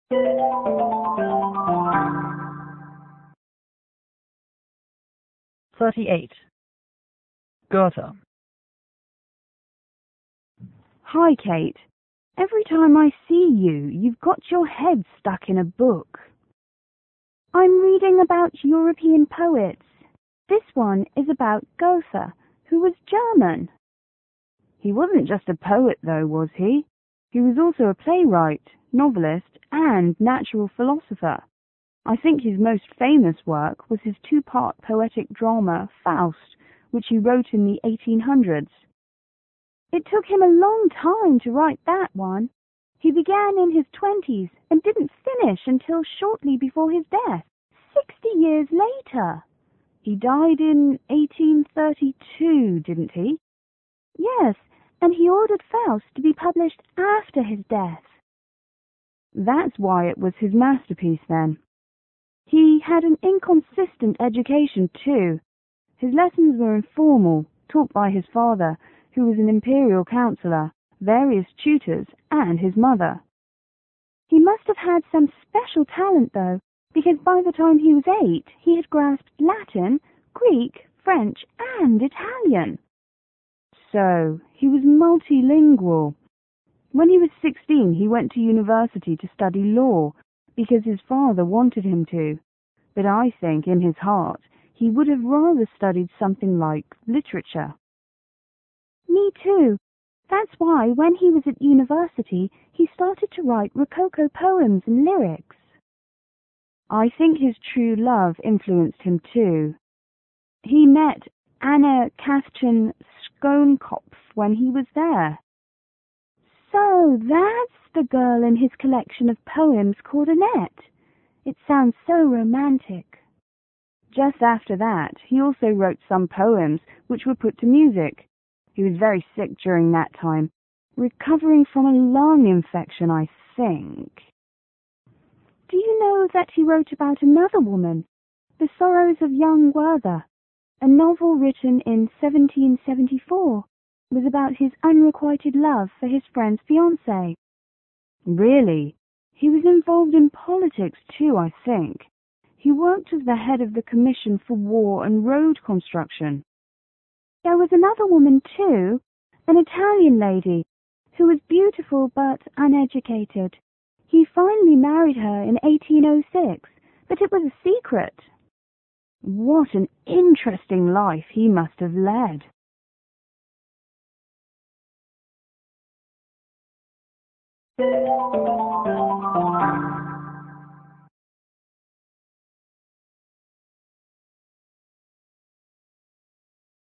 38. Goethe. Hi, Kate. Every time I see you, you've got your head stuck in a book. I'm reading about European poets. This one is about Goethe, who was German. He wasn't just a poet, though, was he? He was also a playwright, novelist, and natural philosopher. I think his most famous work was his two-part poetic drama, Faust, which he wrote in the 1800s. It took him a long time to write that one. He began in his 20s and didn't finish until shortly before his death, 60 years later. He died in 1832, didn't he? Yes, and he ordered Faust to be published after his death. That's why it was his masterpiece then. He had an inconsistent education too. His lessons were informal, taught by his father, who was an imperial counselor, various tutors, and his mother. He must have had some special talent, though, because by the time he was 8, he had grasped Latin, Greek, French, and Italian. So, he was multilingual. When he was 16, he went to university to study law, because his father wanted him to. But I think, in his heart, he would have rather studied something like literature. Me too. That's why, when he was at university, he started to write Rococo poems and lyrics. I think his true love influenced him too. He met Anna Katrin Schoonkopf when he was there. So that's the girl in his collection of poems called Annette. It sounds so romantic. Just after that, he also wrote some poems which were put to music. He was very sick during that time, recovering from a lung infection, I think. Do you know that he wrote about another woman, The Sorrows of Young Werther? A novel written in 1774 was about his unrequited love for his friend's fiancée. Really? He was involved in politics too, I think. He worked as the head of the Commission for War and Road Construction. There was another woman too, an Italian lady, who was beautiful but uneducated. He finally married her in 1806, but it was a secret. What an interesting life he must have led.